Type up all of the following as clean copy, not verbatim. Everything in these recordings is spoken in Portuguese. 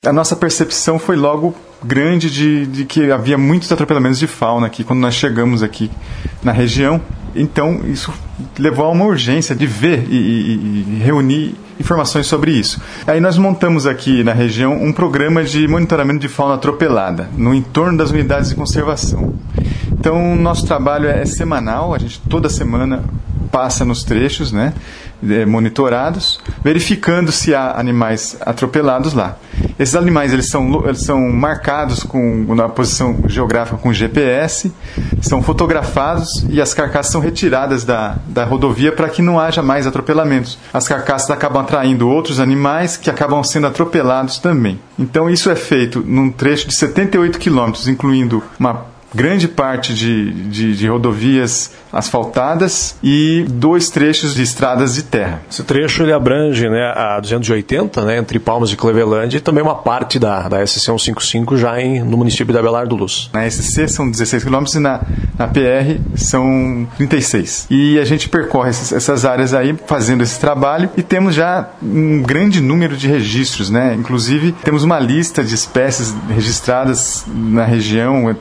a nossa percepção foi logo grande de que havia muitos atropelamentos de fauna aqui quando nós chegamos aqui na região. Então, isso levou a uma urgência de ver e reunir informações sobre isso. Aí nós montamos aqui na região um programa de monitoramento de fauna atropelada, no entorno das unidades de conservação. Então, nosso trabalho é semanal, a gente toda semana passa nos trechos, né, monitorados, verificando se há animais atropelados lá. Esses animais eles são marcados na posição geográfica com GPS, são fotografados e as carcaças são retiradas da rodovia para que não haja mais atropelamentos. As carcaças acabam atraindo outros animais que acabam sendo atropelados também. Então isso é feito num trecho de 78 quilômetros, incluindo uma grande parte de rodovias asfaltadas e 2 trechos de estradas de terra. Esse trecho ele abrange, né, a 280, né, entre Palmas e Clevelândia, e também uma parte da SC 155 já no município de Abelardo Luz. Na SC são 16 quilômetros e na PR são 36. E a gente percorre essas áreas aí fazendo esse trabalho e temos já um grande número de registros, né? Inclusive temos uma lista de espécies registradas na região,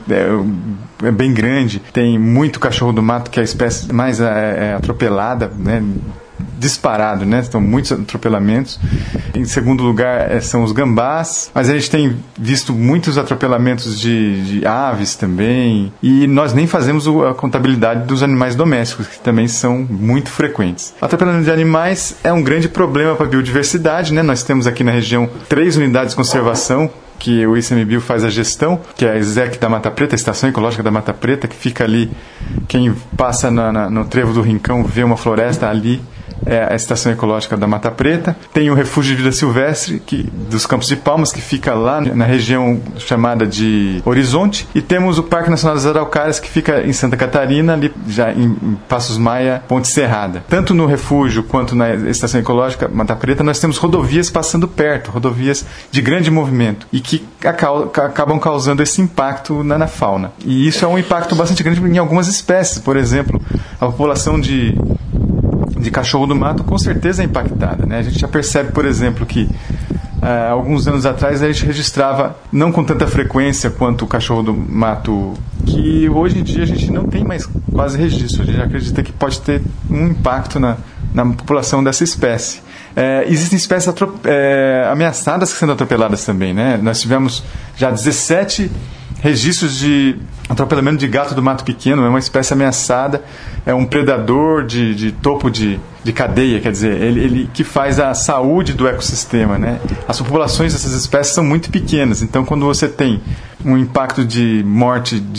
é bem grande. Tem muito cachorro do mato, que é a espécie mais atropelada, né? Disparado, né? São muitos atropelamentos. Em segundo lugar são os gambás, mas a gente tem visto muitos atropelamentos de aves também, e nós nem fazemos a contabilidade dos animais domésticos, que também são muito frequentes. O atropelamento de animais é um grande problema para a biodiversidade, né? Nós temos aqui na região 3 unidades de conservação que o ICMBio faz a gestão, que é a ESEC da Mata Preta, a Estação Ecológica da Mata Preta, que fica ali, quem passa no trevo do Rincão vê uma floresta ali, é a Estação Ecológica da Mata Preta. Tem o Refúgio de Vida Silvestre dos Campos de Palmas, que fica lá na região chamada de Horizonte, e temos o Parque Nacional das Araucárias, que fica em Santa Catarina, ali já em Passos Maia, Ponte Serrada. Tanto no refúgio quanto na Estação Ecológica Mata Preta nós temos rodovias passando perto, rodovias de grande movimento, e que acabam causando esse impacto na fauna. E isso é um impacto bastante grande em algumas espécies. Por exemplo, a população de cachorro do mato com certeza é impactada, né? A gente já percebe, por exemplo, que alguns anos atrás a gente registrava, não com tanta frequência quanto o cachorro do mato, que hoje em dia a gente não tem mais quase registro. A gente acredita que pode ter um impacto na população dessa espécie. Existem espécies ameaçadas sendo atropeladas também, né? Nós tivemos já 17 registros de atropelamento de gato do mato pequeno, é uma espécie ameaçada, é um predador de topo de cadeia, quer dizer, ele que faz a saúde do ecossistema, né? As populações dessas espécies são muito pequenas, então quando você tem um impacto de morte de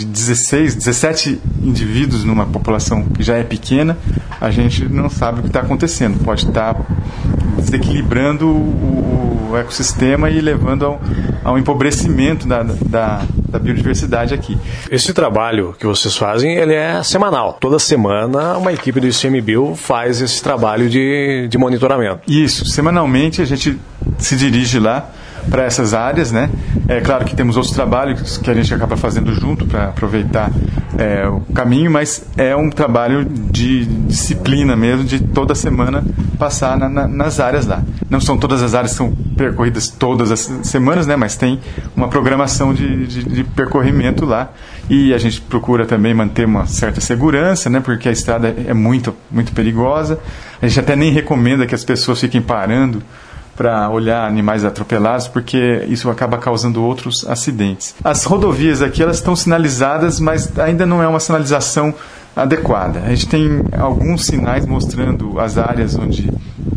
17 indivíduos numa população que já é pequena, a gente não sabe o que está acontecendo, pode estar desequilibrando o ecossistema e levando ao empobrecimento da biodiversidade aqui. Esse trabalho que vocês fazem, ele é semanal. Toda semana uma equipe do ICMBio faz esse trabalho de monitoramento. Isso, semanalmente a gente se dirige lá para essas áreas, né? É claro que temos outros trabalhos que a gente acaba fazendo junto para aproveitar o caminho, mas é um trabalho de disciplina mesmo, de toda semana passar nas áreas lá. Não são todas as áreas que são percorridas todas as semanas, né? Mas tem uma programação de percorrimento lá, e a gente procura também manter uma certa segurança, né? Porque a estrada é muito, muito perigosa. A gente até nem recomenda que as pessoas fiquem parando para olhar animais atropelados, porque isso acaba causando outros acidentes. As rodovias aqui, elas estão sinalizadas, mas ainda não é uma sinalização adequada. A gente tem alguns sinais mostrando as áreas onde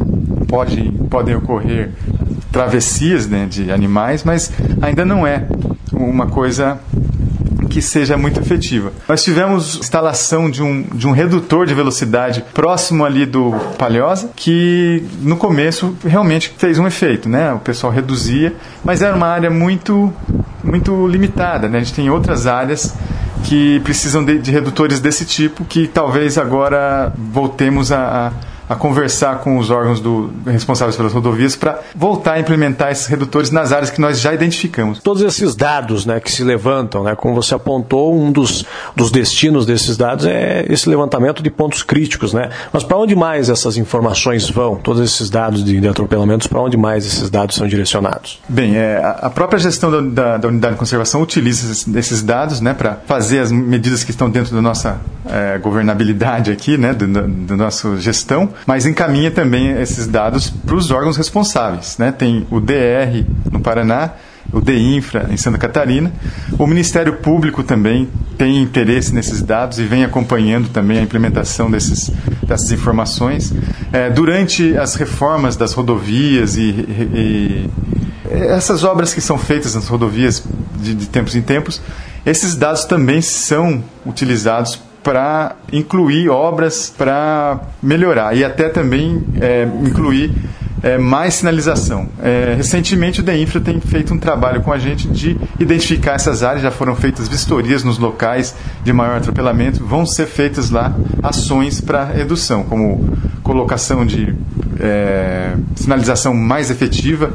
podem ocorrer travessias, né, de animais, mas ainda não é uma coisa que seja muito efetiva. Nós tivemos instalação de um redutor de velocidade próximo ali do Palhoça, que no começo realmente fez um efeito, né? O pessoal reduzia, mas era uma área muito, muito limitada, né? A gente tem outras áreas que precisam de redutores desse tipo, que talvez agora voltemos a a conversar com os órgãos responsáveis pelas rodovias para voltar a implementar esses redutores nas áreas que nós já identificamos. Todos esses dados, né, que se levantam, né, como você apontou, um dos destinos desses dados é esse levantamento de pontos críticos, né? Mas para onde mais essas informações vão? Todos esses dados de atropelamentos, para onde mais esses dados são direcionados? Bem, a própria gestão da unidade de conservação utiliza esses dados, né, para fazer as medidas que estão dentro da nossa governabilidade aqui, né, da nossa gestão, mas encaminha também esses dados para os órgãos responsáveis, né? Tem o DR no Paraná, o DINFRA em Santa Catarina. O Ministério Público também tem interesse nesses dados e vem acompanhando também a implementação dessas informações. Durante as reformas das rodovias e essas obras que são feitas nas rodovias de tempos em tempos, esses dados também são utilizados para incluir obras para melhorar e até também incluir mais sinalização. Recentemente o DINFRA tem feito um trabalho com a gente de identificar essas áreas, já foram feitas vistorias nos locais de maior atropelamento, vão ser feitas lá ações para redução, como colocação de sinalização mais efetiva,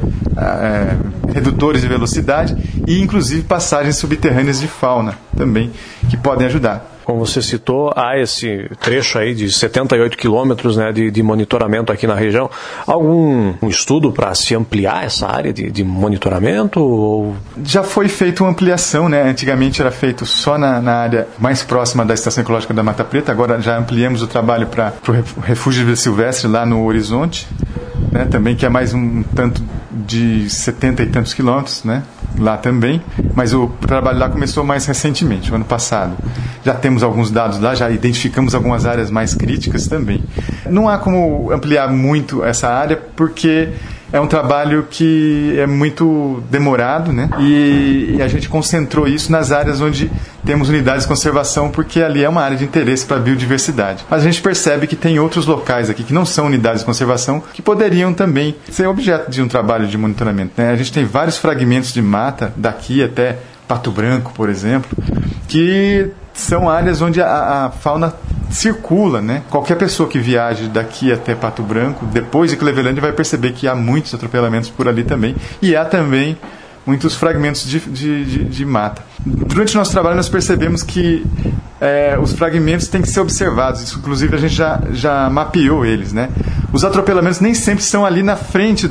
redutores de velocidade e inclusive passagens subterrâneas de fauna também, que podem ajudar. Como você citou, há esse trecho aí de 78 quilômetros, né, de monitoramento aqui na região. Algum estudo para se ampliar essa área de monitoramento? Ou... Já foi feita uma ampliação, né? Antigamente era feito só na área mais próxima da Estação Ecológica da Mata Preta, agora já ampliamos o trabalho para o Refúgio de Vida Silvestre lá no Horizonte, né? Também que é mais um tanto de 70 e tantos quilômetros, né? Lá também, mas o trabalho lá começou mais recentemente, o ano passado. Já temos alguns dados lá, já identificamos algumas áreas mais críticas também. Não há como ampliar muito essa área, porque é um trabalho que é muito demorado, né? E a gente concentrou isso nas áreas onde temos unidades de conservação, porque ali é uma área de interesse para a biodiversidade. Mas a gente percebe que tem outros locais aqui que não são unidades de conservação que poderiam também ser objeto de um trabalho de monitoramento, né? A gente tem vários fragmentos de mata, daqui até Pato Branco, por exemplo, que são áreas onde a fauna circula, né? Qualquer pessoa que viaje daqui até Pato Branco, depois de Clevelândia, vai perceber que há muitos atropelamentos por ali também, e há também muitos fragmentos de mata. Durante o nosso trabalho nós percebemos que os fragmentos têm que ser observados, isso, inclusive a gente já mapeou eles, né? Os atropelamentos nem sempre são ali na frente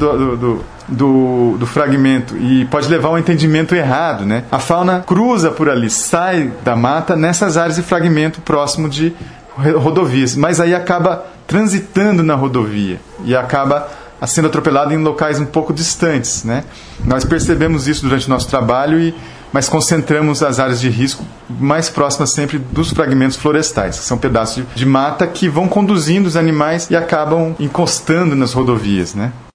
do fragmento e pode levar a um entendimento errado, né? A fauna cruza por ali, sai da mata nessas áreas de fragmento próximo de rodovias, mas aí acaba transitando na rodovia e acaba sendo atropelado em locais um pouco distantes, né? Nós percebemos isso durante o nosso trabalho, mas concentramos as áreas de risco mais próximas sempre dos fragmentos florestais, que são pedaços de mata que vão conduzindo os animais e acabam encostando nas rodovias, né?